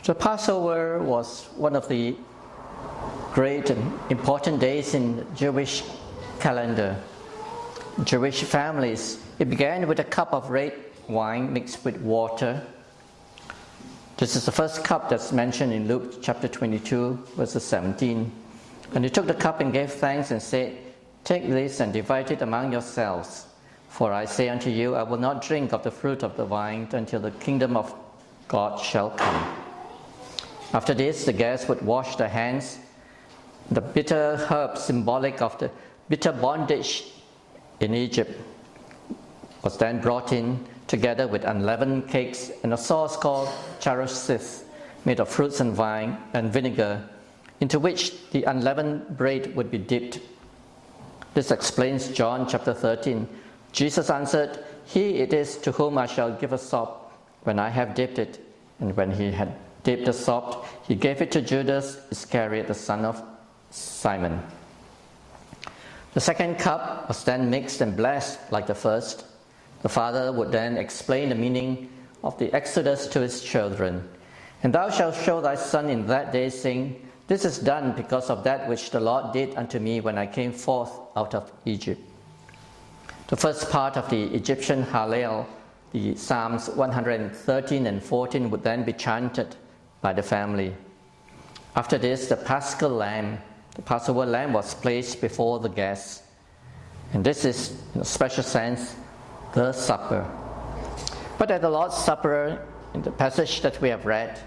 The Passover was one of the great and important days in the Jewish calendar. Jewish families, it began with a cup of red wine mixed with water. This is the first cup that's mentioned in Luke chapter 22, verses 17. And he took the cup and gave thanks and said, "Take this and divide it among yourselves. For I say unto you, I will not drink of the fruit of the vine until the kingdom of God shall come." After this, the guests would wash their hands. The bitter herb, symbolic of the bitter bondage in Egypt, was then brought in together with unleavened cakes and a sauce called charouseth, made of fruits and wine and vinegar, into which the unleavened bread would be dipped. This explains John chapter 13. Jesus answered, "He it is to whom I shall give a sop when I have dipped it." And when he had dipped the sop, he gave it to Judas Iscariot, the son of Simon. The second cup was then mixed and blessed like the first. The father would then explain the meaning of the Exodus to his children. "And thou shalt show thy son in that day, saying, This is done because of that which the Lord did unto me when I came forth out of Egypt." The first part of the Egyptian Hallel, the Psalms 113 and 14, would then be chanted by the family. After this, the Paschal lamb, the Passover lamb, was placed before the guests. And this is, in a special sense, the supper. But at the Lord's Supper, in the passage that we have read,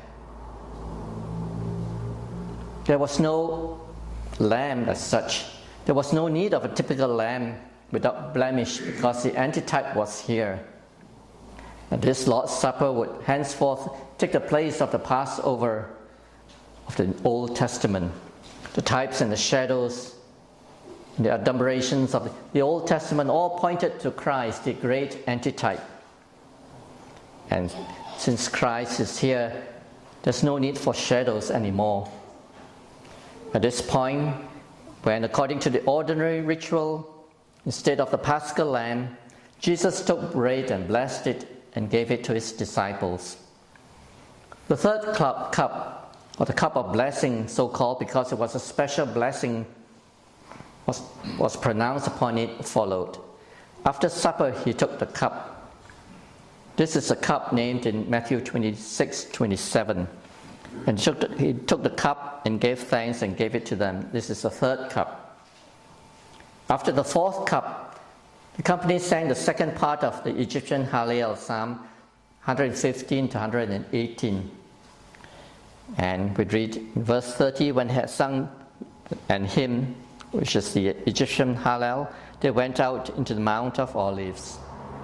there was no lamb as such. There was no need of a typical lamb without blemish because the antitype was here. And this Lord's Supper would henceforth take the place of the Passover of the Old Testament. The types and the shadows and the adumbrations of the Old Testament all pointed to Christ, the great antitype. And since Christ is here, there's no need for shadows anymore. At this point, when according to the ordinary ritual, instead of the Paschal lamb, Jesus took bread and blessed it and gave it to his disciples. The third cup, or the cup of blessing, so called because it was a special blessing, was pronounced upon it, followed. After supper, he took the cup. This is a cup named in Matthew 26:27. And he took the cup and gave thanks and gave it to them. This is the third cup. After the fourth cup, the company sang the second part of the Egyptian Hallel, Psalm 115 to 118. And we read in verse 30, when he had sung an hymn, which is the Egyptian Hallel, they went out into the Mount of Olives.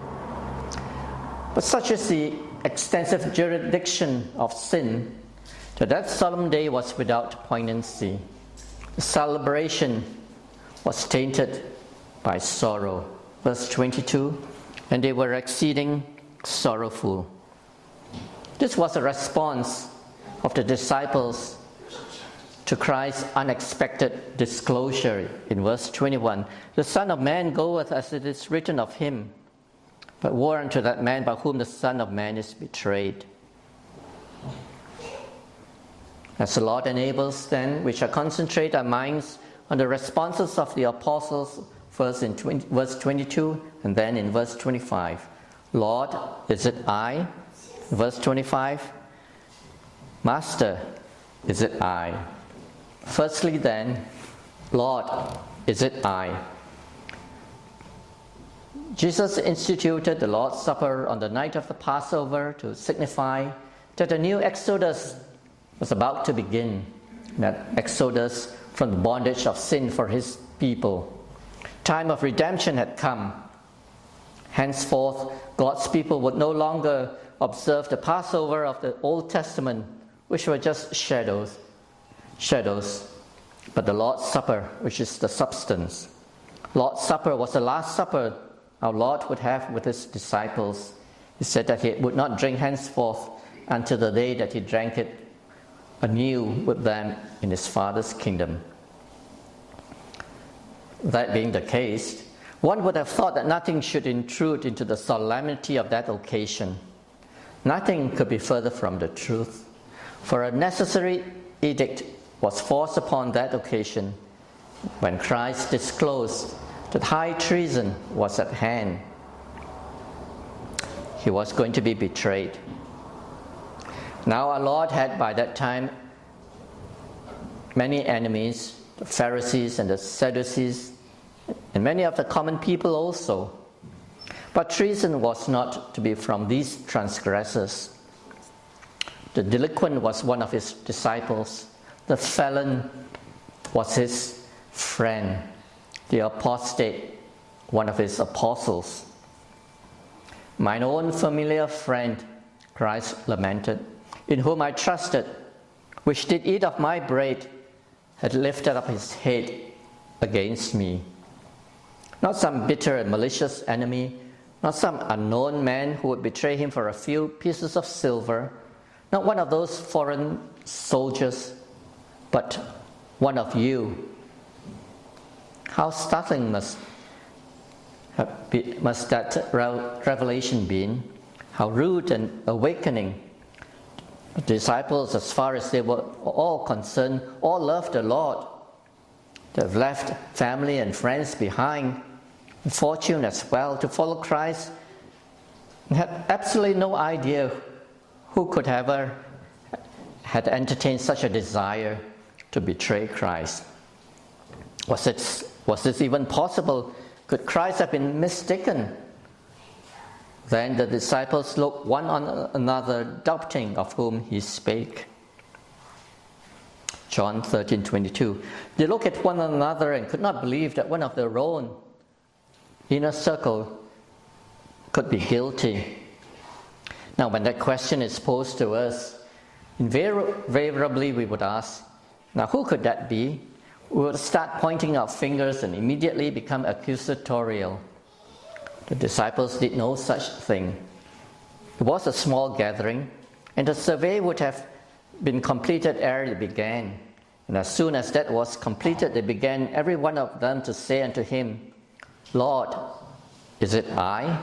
But such is the extensive jurisdiction of sin, that solemn day was without poignancy. The celebration was tainted by sorrow. Verse 22, and they were exceeding sorrowful. This was a response of the disciples to Christ's unexpected disclosure in verse 21. The Son of Man goeth as it is written of him, but woe unto that man by whom the Son of Man is betrayed. As the Lord enables, then, we shall concentrate our minds on the responses of the apostles, first in verse 22 and then in verse 25. "Lord, is it I?" Verse 25. "Master, is it I?" Firstly then, "Lord, is it I?" Jesus instituted the Lord's Supper on the night of the Passover to signify that a new exodus was about to begin, that exodus from the bondage of sin for his people. Time of redemption had come. Henceforth, God's people would no longer observe the Passover of the Old Testament, which were just shadows, but the Lord's Supper, which is the substance. Lord's Supper was the last supper our Lord would have with his disciples. He said that he would not drink henceforth until the day that he drank it anew with them in his Father's kingdom. That being the case, one would have thought that nothing should intrude into the solemnity of that occasion. Nothing could be further from the truth. For a necessary edict was forced upon that occasion when Christ disclosed that high treason was at hand. He was going to be betrayed. Now our Lord had by that time many enemies, the Pharisees and the Sadducees, and many of the common people also. But treason was not to be from these transgressors. The delinquent was one of his disciples. The felon was his friend. The apostate, one of his apostles. Mine own familiar friend, Christ lamented, in whom I trusted, which did eat of my bread, had lifted up his head against me. Not some bitter and malicious enemy, not some unknown man who would betray him for a few pieces of silver, not one of those foreign soldiers, but one of you. How startling must that revelation been? How rude and awakening. The disciples, as far as they were all concerned, all loved the Lord. They've left family and friends behind, and fortune as well, to follow Christ, and had absolutely no idea who could ever had entertained such a desire to betray Christ. Was this even possible? Could Christ have been mistaken? Then the disciples looked one on another, doubting of whom he spake. John 13:22. They looked at one another and could not believe that one of their own inner circle could be guilty. Now, when that question is posed to us, invariably we would ask, now who could that be? We would start pointing our fingers and immediately become accusatorial. The disciples did no such thing. It was a small gathering, and the survey would have been completed ere it began. And as soon as that was completed, they began, every one of them, to say unto him, Lord, is it I?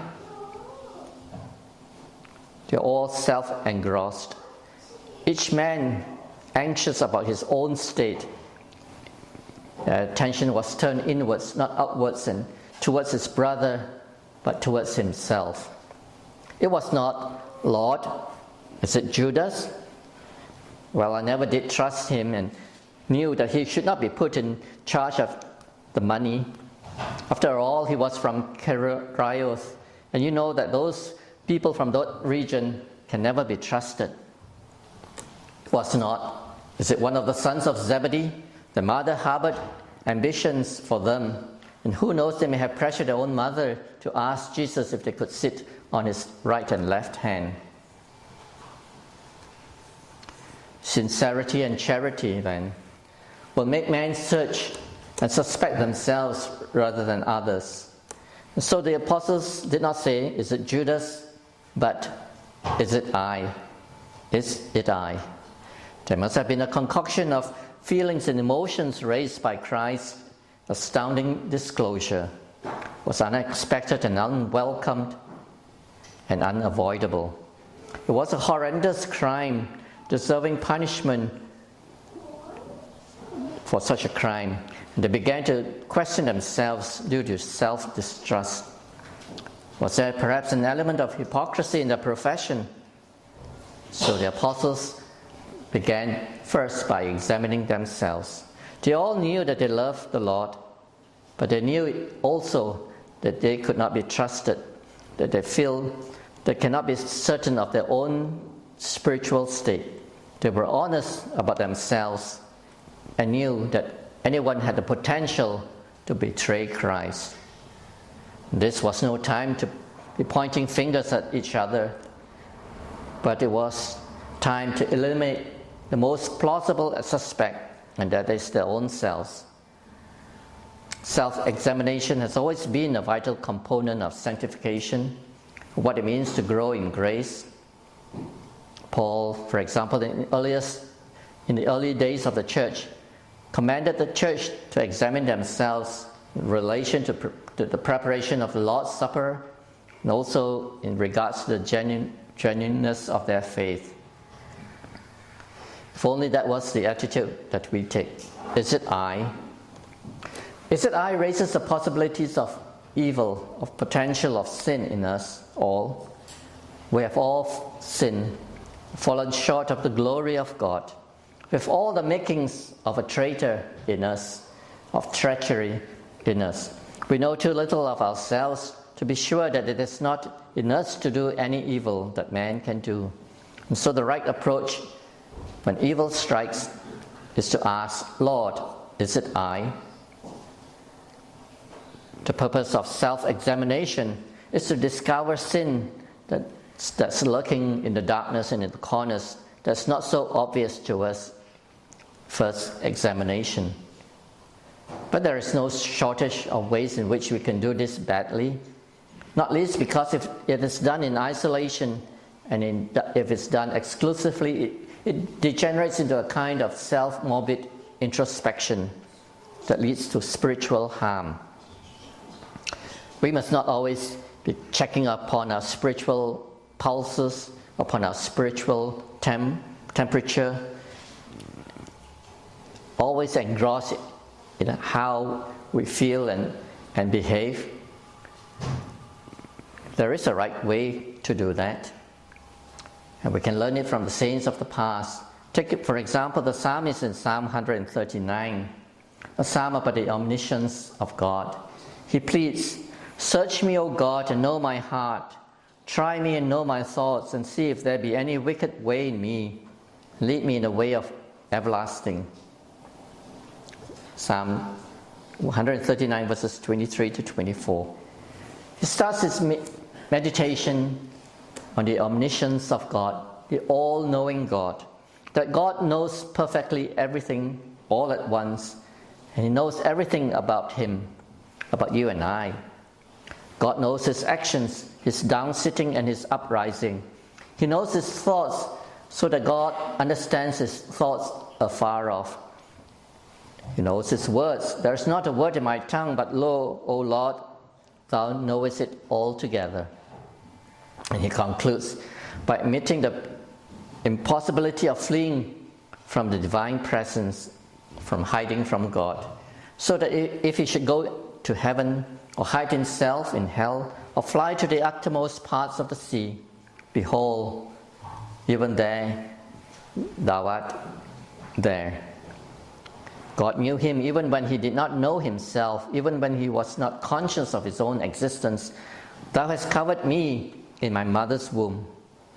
They're all self-engrossed, each man anxious about his own state. Their attention was turned inwards, not outwards, and towards his brother, but towards himself. It was not, Lord, is it Judas? Well, I never did trust him and knew that he should not be put in charge of the money. After all, he was from Kerioth, and you know that those people from that region can never be trusted. It was not. Is it one of the sons of Zebedee? The mother harbored ambitions for them. And who knows, they may have pressured their own mother to ask Jesus if they could sit on his right and left hand. Sincerity and charity, then, will make men search and suspect themselves rather than others. And so the apostles did not say, is it Judas? But, is it I? Is it I? There must have been a concoction of feelings and emotions raised by Christ's astounding disclosure. Was unexpected and unwelcomed and unavoidable. It was a horrendous crime, deserving punishment for such a crime. And they began to question themselves due to self-distrust. Was there perhaps an element of hypocrisy in their profession? So the apostles began first by examining themselves. They all knew that they loved the Lord, but they knew also that they could not be trusted, that they feel they cannot be certain of their own spiritual state. They were honest about themselves and knew that anyone had the potential to betray Christ. This was no time to be pointing fingers at each other, but it was time to eliminate the most plausible suspect, and that is their own selves. Self-examination has always been a vital component of sanctification, what it means to grow in grace. Paul, for example, in the early days of the church, commanded the church to examine themselves in relation to the preparation of the Lord's Supper, and also in regards to the genuineness of their faith. If only that was the attitude that we take. Is it I? Is it I raises the possibilities of evil, of potential of sin in us all. We have all sinned, fallen short of the glory of God, with all the makings of a traitor in us, of treachery in us. We know too little of ourselves to be sure that it is not in us to do any evil that man can do. And so the right approach when evil strikes is to ask, Lord, is it I? The purpose of self-examination is to discover sin that's lurking in the darkness and in the corners, that's not so obvious to us. First examination. But there is no shortage of ways in which we can do this badly, not least because if it is done in isolation and if it's done exclusively, it degenerates into a kind of self-morbid introspection that leads to spiritual harm. We must not always be checking upon our spiritual pulses, upon our spiritual temperature, always engrossed in how we feel and behave. There is a right way to do that, and we can learn it from the saints of the past. Take it, for example, the psalmist in Psalm 139, a psalm about the omniscience of God. He pleads, "Search me, O God, and know my heart. Try me and know my thoughts, and see if there be any wicked way in me. Lead me in the way of everlasting." Psalm 139 verses 23 to 24. He starts his meditation on the omniscience of God, the all-knowing God, that God knows perfectly everything all at once, and He knows everything about him, about you and I. God knows his actions, his downsitting and his uprising. He knows his thoughts so that God understands his thoughts afar off. He knows his words. There is not a word in my tongue, but lo, O Lord, thou knowest it altogether. And he concludes by admitting the impossibility of fleeing from the divine presence, from hiding from God. So that if he should go to heaven, or hide himself in hell, or fly to the uttermost parts of the sea, behold, even there thou art there. God knew him even when he did not know himself, even when he was not conscious of his own existence. Thou hast covered me in my mother's womb.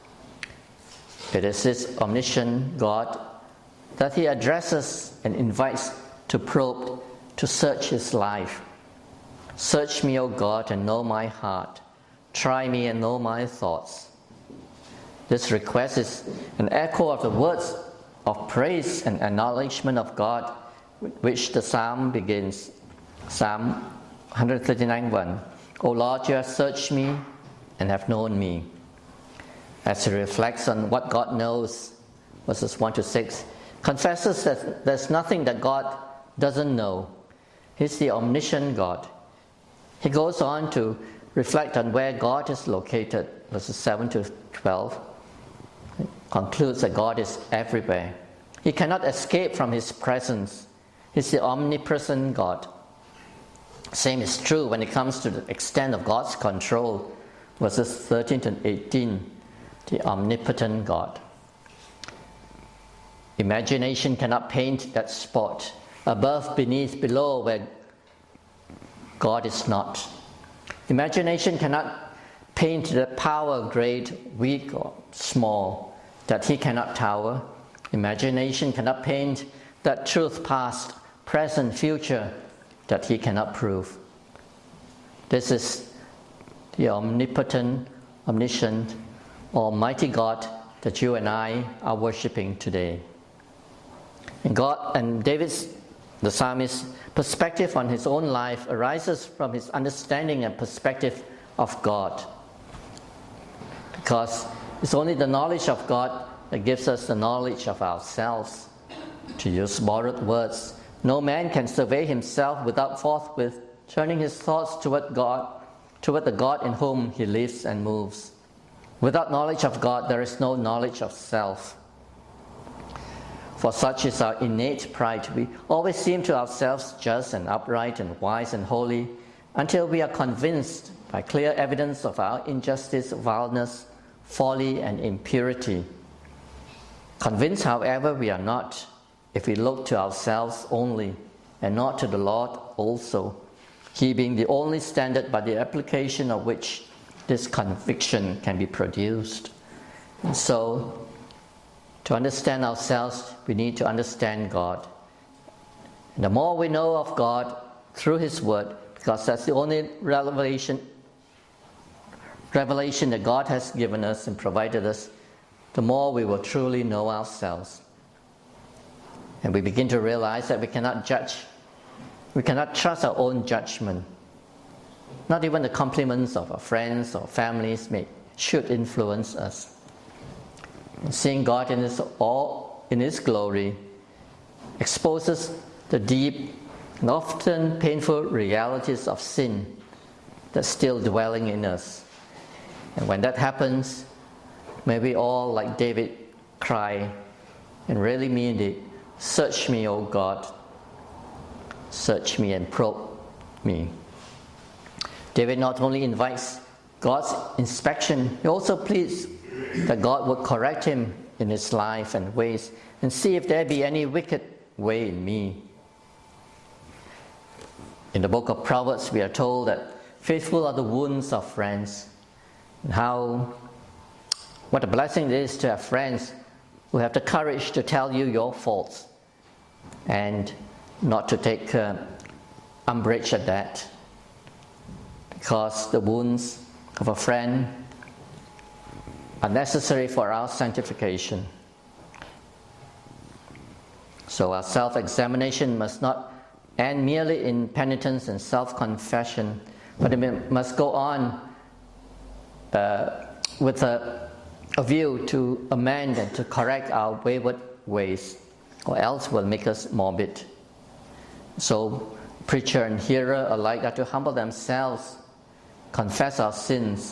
It is this omniscient God that he addresses and invites to probe, to search his life. Search me, O God, and know my heart. Try me and know my thoughts. This request is an echo of the words of praise and acknowledgement of God, which the psalm begins. Psalm 139:1. O Lord, you have searched me and have known me. As he reflects on what God knows, verses 1 to 6, confesses that there's nothing that God doesn't know. He's the omniscient God. He goes on to reflect on where God is located, verses 7 to 12. It concludes that God is everywhere. He cannot escape from his presence. He's the omnipresent God. Same is true when it comes to the extent of God's control, verses 13 to 18, the omnipotent God. Imagination cannot paint that spot, above, beneath, below, where God is not. Imagination cannot paint the power, great, weak, or small, that he cannot tower. Imagination cannot paint that truth, past, present, future, that he cannot prove. This is the omnipotent, omniscient, almighty God that you and I are worshipping today. And God and David's, the psalmist's, perspective on his own life arises from his understanding and perspective of God. Because it's only the knowledge of God that gives us the knowledge of ourselves. To use borrowed words, no man can survey himself without forthwith turning his thoughts toward God, toward the God in whom he lives and moves. Without knowledge of God, there is no knowledge of self. For such is our innate pride. We always seem to ourselves just and upright and wise and holy until we are convinced by clear evidence of our injustice, vileness, folly, and impurity. Convinced, however, we are not if we look to ourselves only and not to the Lord also, He being the only standard by the application of which this conviction can be produced. And so, to understand ourselves, we need to understand God. And the more we know of God through His Word, because that's the only revelation that God has given us and provided us, the more we will truly know ourselves. And we begin to realize that we cannot judge. We cannot trust our own judgment. Not even the compliments of our friends or families should influence us. Seeing God in His glory exposes the deep and often painful realities of sin that's still dwelling in us. And when that happens, may we all, like David, cry and really mean it, "Search me, O God, search me and probe me." David not only invites God's inspection, he also pleads that God would correct him in his life and ways and see if there be any wicked way in me. In the book of Proverbs, we are told that faithful are the wounds of friends, and what a blessing it is to have friends who have the courage to tell you your faults and not to take umbrage at that, because the wounds of a friend are necessary for our sanctification. So our self-examination must not end merely in penitence and self-confession, but it must go on with a view to amend and to correct our wayward ways, or else will make us morbid. So preacher and hearer alike are to humble themselves, confess our sins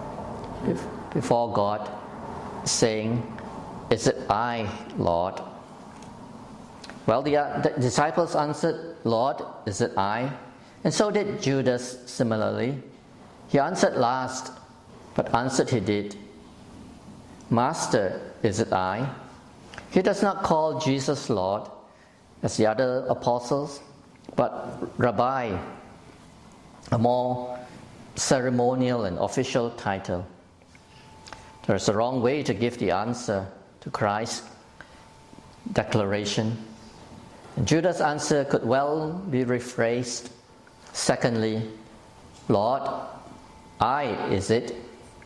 before God, saying, "Is it I, Lord?" Well, the disciples answered, "Lord, is it I?" And so did Judas similarly. He answered last, but answered he did. "Master, is it I?" He does not call Jesus Lord, as the other apostles, but Rabbi, a more ceremonial and official title. There is a wrong way to give the answer to Christ's declaration. And Judas' answer could well be rephrased. Secondly, "Lord, I is it?"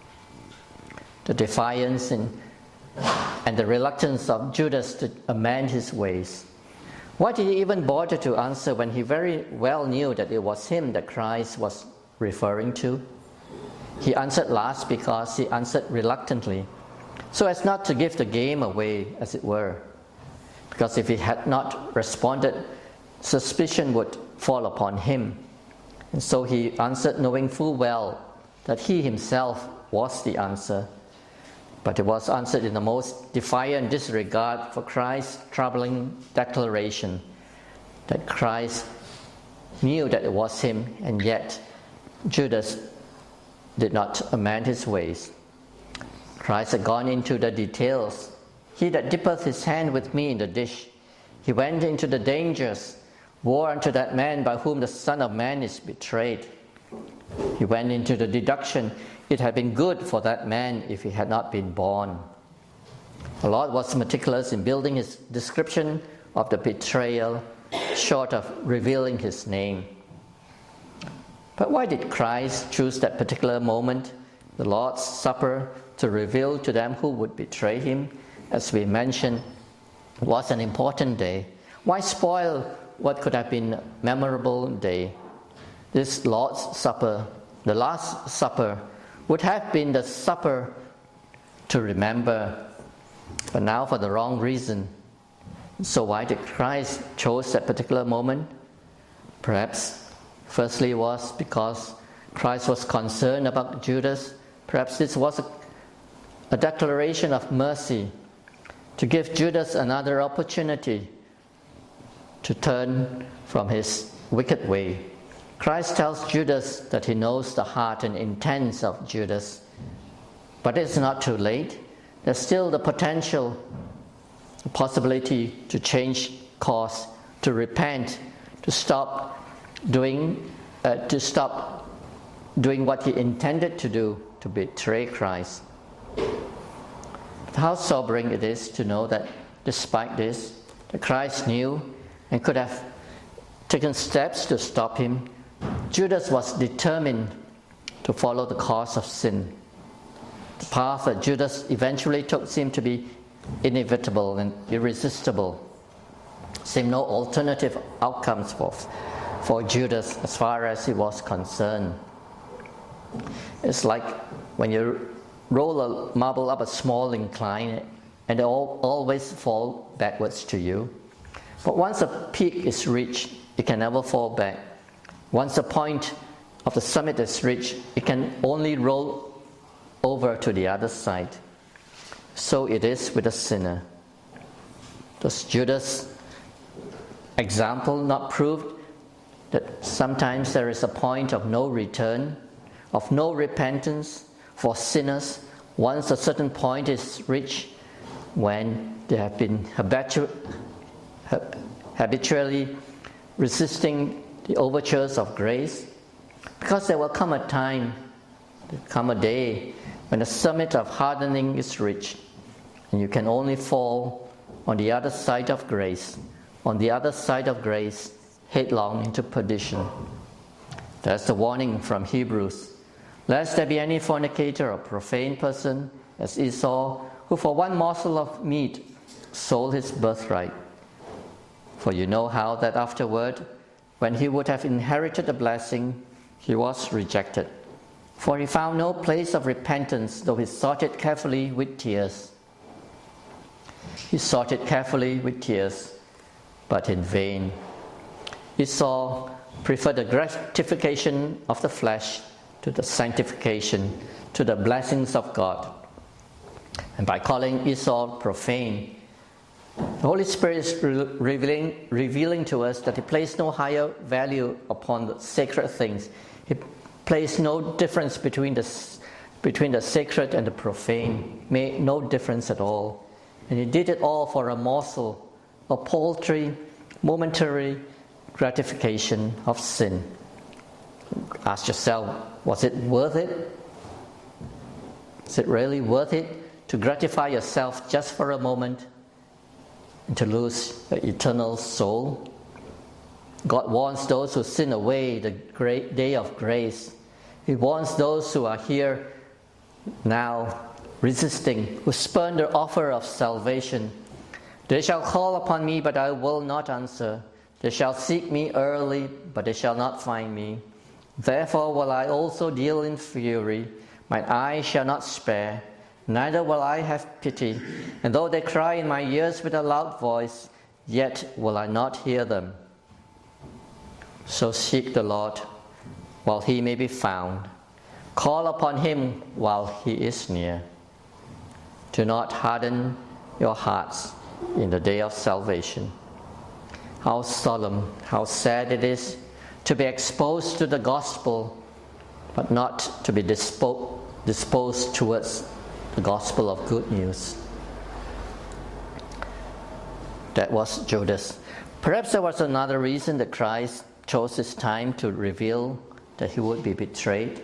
The defiance and the reluctance of Judas to amend his ways. Why did he even bother to answer when he very well knew that it was him that Christ was referring to? He answered last because he answered reluctantly, so as not to give the game away, as it were. Because if he had not responded, suspicion would fall upon him. And so he answered knowing full well that he himself was the answer. But it was answered in the most defiant disregard for Christ's troubling declaration that Christ knew that it was him, and yet Judas did not amend his ways. Christ had gone into the details. "He that dippeth his hand with me in the dish," he went into the dangers. "Woe unto that man by whom the Son of Man is betrayed." He went into the deduction. It had been good for that man if he had not been born. The Lord was meticulous in building his description of the betrayal, short of revealing his name. But why did Christ choose that particular moment, the Lord's Supper, to reveal to them who would betray him? As we mentioned, it was an important day. Why spoil what could have been a memorable day? This Lord's Supper, the Last Supper, would have been the supper to remember, but now for the wrong reason. So why did Christ choose that particular moment? Perhaps firstly was because Christ was concerned about Judas. Perhaps this was a declaration of mercy, to give Judas another opportunity to turn from his wicked way. Christ tells Judas that he knows the heart and intents of Judas, but it's not too late. There's still the potential, the possibility to change course, to repent, to stop doing what he intended to do, to betray Christ. How sobering it is to know that despite this, that Christ knew and could have taken steps to stop him. Judas was determined to follow the course of sin. The path that Judas eventually took seemed to be inevitable and irresistible. Seemed no alternative outcomes for Judas as far as he was concerned. It's like when you roll a marble up a small incline and they always fall backwards to you. But once a peak is reached, it can never fall back. Once the point of the summit is reached, it can only roll over to the other side. So it is with a sinner. Does Judas' example not prove that sometimes there is a point of no return, of no repentance for sinners once a certain point is reached, when they have been habitually resisting the overtures of grace? Because there will come a time, come a day, when the summit of hardening is reached, and you can only fall on the other side of grace, headlong into perdition. That's the warning from Hebrews. Lest there be any fornicator or profane person, as Esau, who for one morsel of meat sold his birthright. For you know how that afterward, when he would have inherited the blessing, he was rejected. For he found no place of repentance, though he sought it carefully with tears. He sought it carefully with tears, but in vain. Esau preferred the gratification of the flesh to the sanctification, to the blessings of God. And by calling Esau profane, the Holy Spirit is revealing to us that he placed no higher value upon the sacred things. He placed no difference between the sacred and the profane, made no difference at all. And he did it all for a morsel, a paltry, momentary gratification of sin. Ask yourself, was it worth it? Is it really worth it to gratify yourself just for a moment and to lose the eternal soul? God warns those who sin away the great day of grace. He warns those who are here now resisting, who spurn the offer of salvation. They shall call upon me, but I will not answer. They shall seek me early, but they shall not find me. Therefore will I also deal in fury. My eye shall not spare, neither will I have pity. And though they cry in my ears with a loud voice, yet will I not hear them. So seek the Lord while he may be found. Call upon him while he is near. Do not harden your hearts in the day of salvation. How solemn, how sad it is to be exposed to the gospel, but not to be disposed towards the gospel of good news. That was Judas. Perhaps there was another reason that Christ chose his time to reveal that he would be betrayed.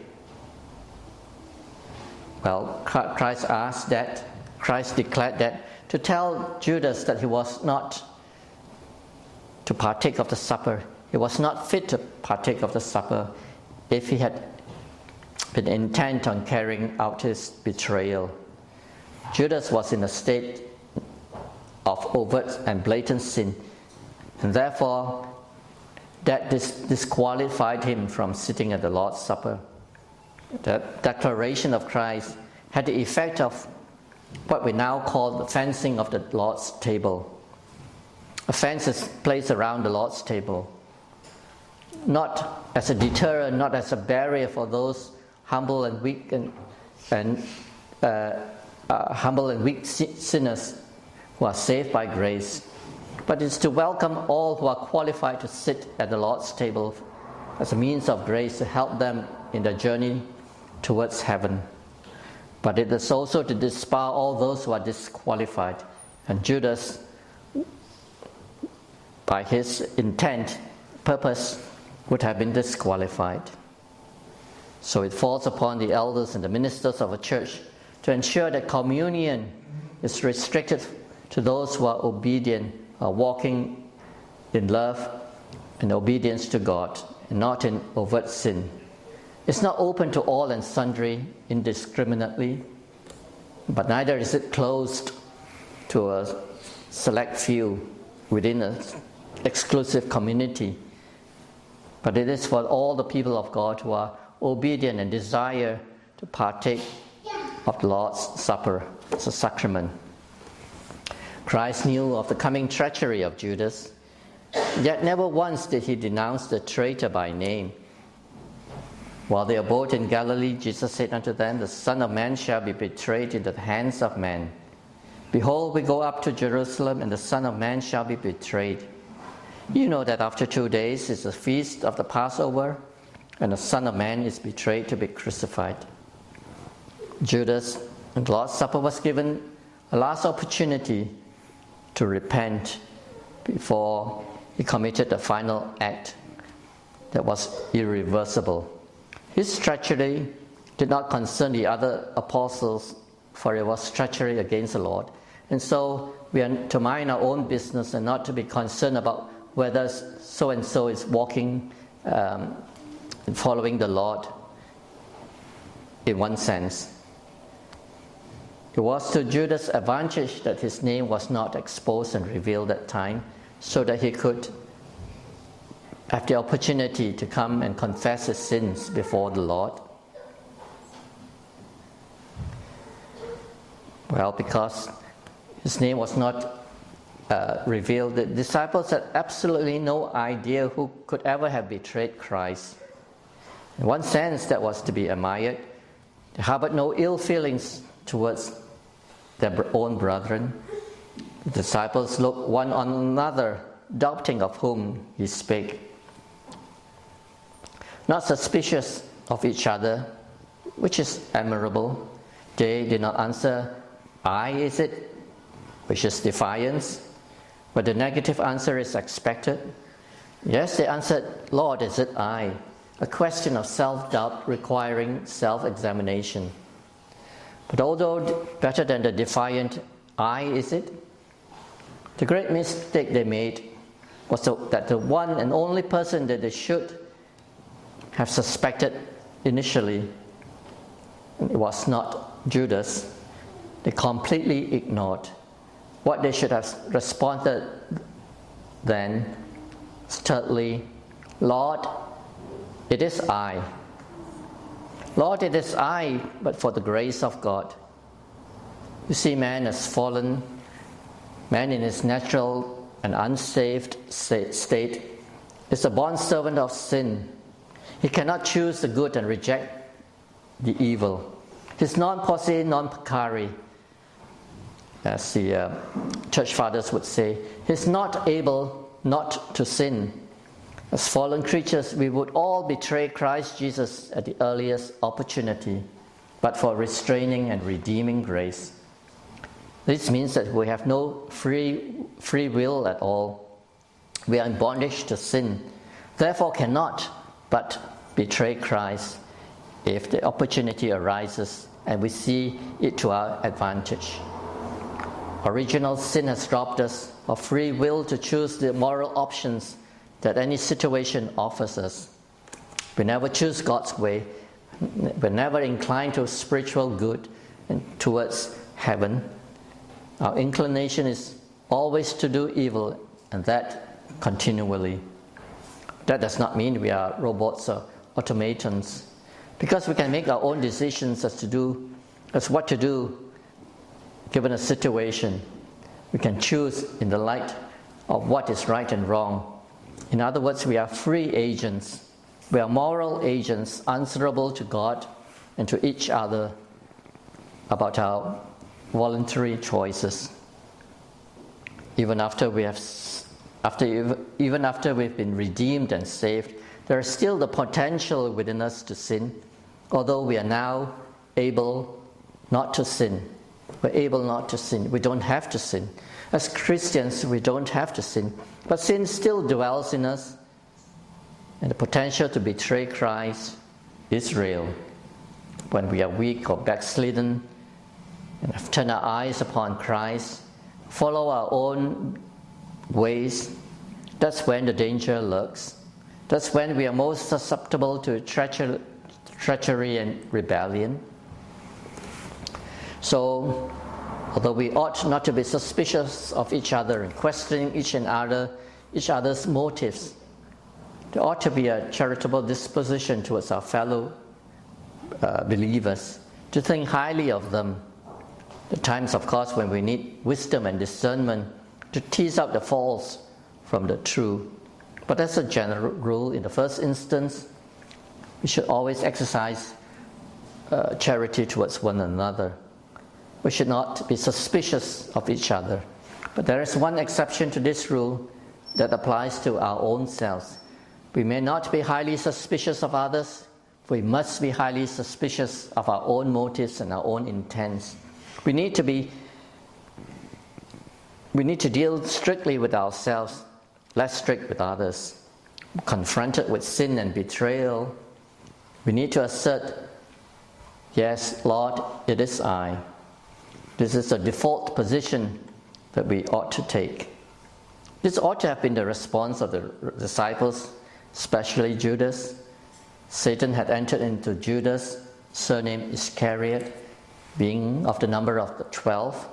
Well, Christ declared that to tell Judas that he was not to partake of the supper. He was not fit to partake of the supper if he had been intent on carrying out his betrayal. Judas was in a state of overt and blatant sin, and therefore that disqualified him from sitting at the Lord's Supper. The declaration of Christ had the effect of what we now call the fencing of the Lord's table. A fence is placed around the Lord's table, not as a deterrent, not as a barrier for those humble and weak sinners who are saved by grace, but it's to welcome all who are qualified to sit at the Lord's table as a means of grace to help them in their journey towards heaven. But it is also to disbar all those who are disqualified. And Judas, by his intent, purpose, would have been disqualified. So it falls upon the elders and the ministers of a church to ensure that communion is restricted to those who are obedient, are walking in love and obedience to God, and not in overt sin. It's not open to all and sundry indiscriminately, but neither is it closed to a select few within an exclusive community. But it is for all the people of God who are obedient and desire to partake of the Lord's Supper as a sacrament. Christ knew of the coming treachery of Judas, yet never once did he denounce the traitor by name. While they abode in Galilee, Jesus said unto them, The Son of Man shall be betrayed into the hands of men. Behold, we go up to Jerusalem, and the Son of Man shall be betrayed. You know that after 2 days is the feast of the Passover, and the Son of Man is betrayed to be crucified. Judas, and the Lord's Supper was given a last opportunity to repent before he committed the final act that was irreversible. His treachery did not concern the other apostles, for it was treachery against the Lord. And so we are to mind our own business and not to be concerned about whether so-and-so is walking and following the Lord in one sense. It was to Judas' advantage that his name was not exposed and revealed at that time, so that he could have the opportunity to come and confess his sins before the Lord. Well, because his name was not revealed, the disciples had absolutely no idea who could ever have betrayed Christ. In one sense, that was to be admired. They harbored no ill feelings towards their own brethren. The disciples looked one on another, doubting of whom he spake. Not suspicious of each other, which is admirable. They did not answer, I is it, which is defiance, but the negative answer is expected. Yes, they answered, Lord, is it I? A question of self-doubt requiring self-examination. But although better than the defiant, I is it? The great mistake they made was that the one and only person that they should have suspected initially, it was not Judas. They completely ignored. What they should have responded then, thirdly, Lord, it is I. Lord, it is I, but for the grace of God. You see, man has fallen. Man in his natural and unsaved state is a bondservant of sin. He cannot choose the good and reject the evil. He's non posse, non peccare, as the church fathers would say. He's not able not to sin. As fallen creatures, we would all betray Christ Jesus at the earliest opportunity, but for restraining and redeeming grace. This means that we have no free will at all. We are in bondage to sin, therefore cannot but betray Christ if the opportunity arises and we see it to our advantage. Original sin has robbed us of free will to choose the moral options that any situation offers us. We never choose God's way. We're never inclined to spiritual good and towards heaven. Our inclination is always to do evil, and that continually. That does not mean we are robots or automatons, because we can make our own decisions as what to do given a situation. We can choose in the light of what is right and wrong. In other words, we are free agents. We are moral agents answerable to God and to each other about our voluntary choices. even after we've been redeemed and saved, there is still the potential within us to sin, although we are now able not to sin. We're able not to sin. We don't have to sin. As Christians, we don't have to sin. But sin still dwells in us, and the potential to betray Christ is real. When we are weak or backslidden and have turned our eyes upon Christ, follow our own ways, that's when the danger lurks. That's when we are most susceptible to treachery and rebellion. So, although we ought not to be suspicious of each other and questioning each other's motives, there ought to be a charitable disposition towards our fellow believers, to think highly of them. The times, of course, when we need wisdom and discernment to tease out the false from the true. But as a general rule, in the first instance, we should always exercise charity towards one another. We should not be suspicious of each other. But there is one exception to this rule that applies to our own selves. We may not be highly suspicious of others. We must be highly suspicious of our own motives and our own intents. We need to deal strictly with ourselves, less strict with others. Confronted with sin and betrayal, we need to assert, yes, Lord, it is I. This is a default position that we ought to take. This ought to have been the response of the disciples, especially Judas. Satan had entered into Judas, surnamed Iscariot, being of the number of the 12.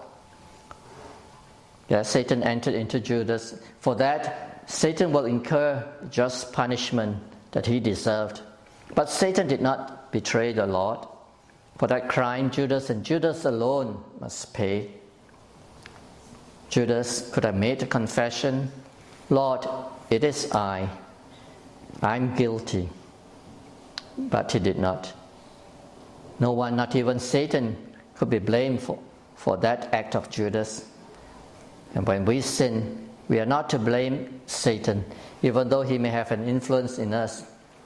Yeah, Satan entered into Judas. For that, Satan will incur just punishment that he deserved. But Satan did not betray the Lord. For that crime, Judas and Judas alone must pay. Judas could have made a confession, Lord, it is I. I'm guilty. But he did not. No one, not even Satan, could be blamed for that act of Judas. And when we sin, we are not to blame Satan, even though he may have an influence in us.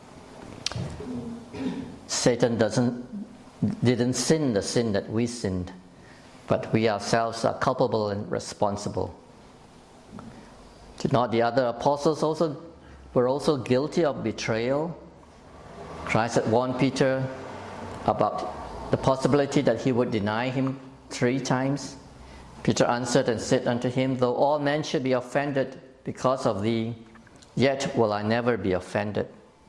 Satan didn't sin the sin that we sinned, but we ourselves are culpable and responsible. Did not the other apostles were also guilty of betrayal? Christ had warned Peter about the possibility that he would deny him 3 times. Peter answered and said unto him, Though all men should be offended because of thee, yet will I never be offended.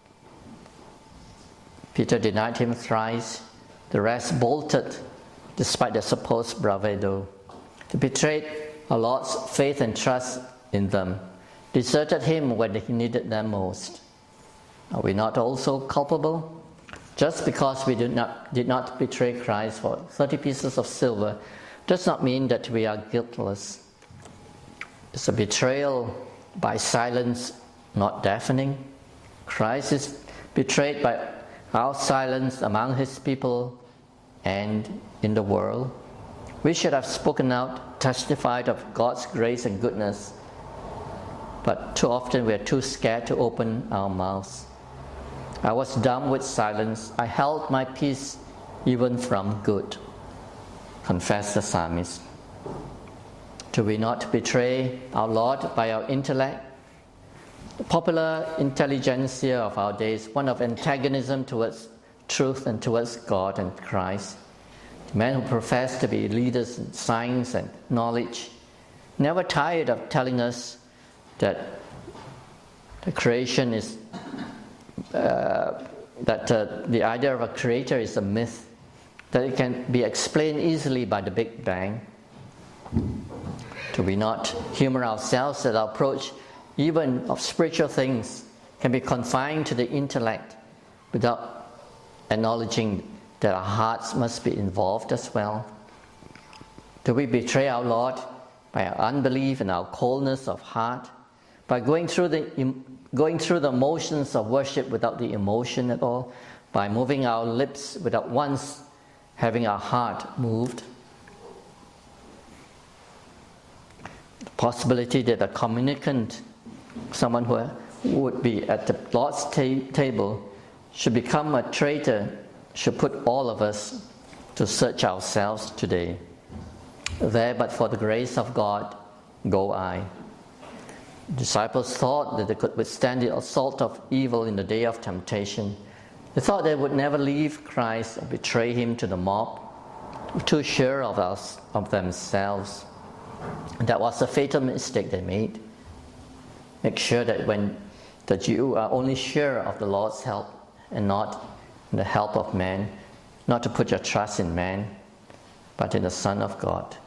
Peter denied him thrice. The rest bolted, despite their supposed bravado. They betrayed our Lord's faith and trust in them, deserted him when he needed them most. Are we not also culpable? Just because we did not betray Christ for 30 pieces of silver does not mean that we are guiltless. It's a betrayal by silence, not deafening. Christ is betrayed by our silence among his people and in the world. We should have spoken out, testified of God's grace and goodness, but too often we are too scared to open our mouths. I was dumb with silence. I held my peace even from good, confessed the psalmist. Do we not betray our Lord by our intellect? The popular intelligentsia of our days, one of antagonism towards truth and towards God and Christ. Men who profess to be leaders in science and knowledge, never tired of telling us that the creation is the idea of a creator is a myth, that it can be explained easily by the Big Bang. Do we not humor ourselves that our approach, even of spiritual things, can be confined to the intellect without acknowledging that our hearts must be involved as well? Do we betray our Lord by our unbelief and our coldness of heart, by going through the motions of worship without the emotion at all, by moving our lips without once having our heart moved? possibility that a communicant, someone who would be at the Lord's table, should become a traitor, should put all of us to search ourselves today. There, but for the grace of God, go I. Disciples thought that they could withstand the assault of evil in the day of temptation. They thought they would never leave Christ or betray Him to the mob, too sure of themselves. And that was a fatal mistake they made. Make sure that you are only sure of the Lord's help and not in the help of man, not to put your trust in man, but in the Son of God.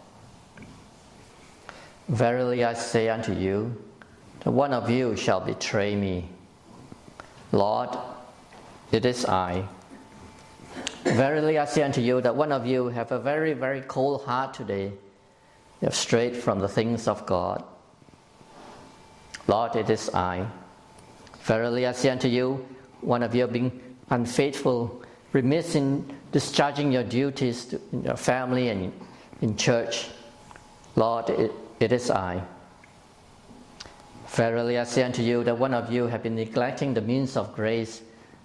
Verily I say unto you, that one of you shall betray me. Lord, it is I. Verily I say unto you, that one of you have a very, very cold heart today. You have strayed from the things of God. Lord, it is I. Verily I say unto you, one of you being unfaithful, remiss in discharging your duties in your family and in church. Lord, it is I. Verily I say unto you, that one of you have been neglecting the means of grace,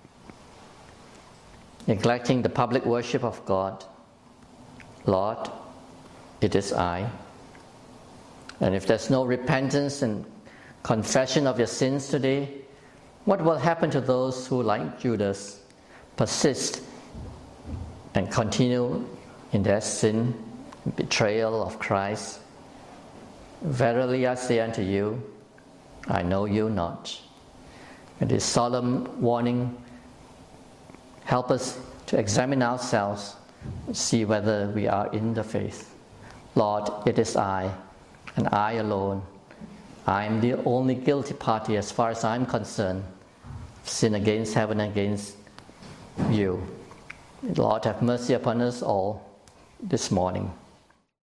neglecting the public worship of God. Lord, it is I. And if there's no repentance and confession of your sins today, what will happen to those who, like Judas, persist and continue in their sin, betrayal of Christ? Verily I say unto you, I know you not. And this solemn warning help us to examine ourselves, see whether we are in the faith. Lord, it is I, and I alone. I am the only guilty party as far as I'm concerned. Sin against heaven, against you. Lord, have mercy upon us all this morning.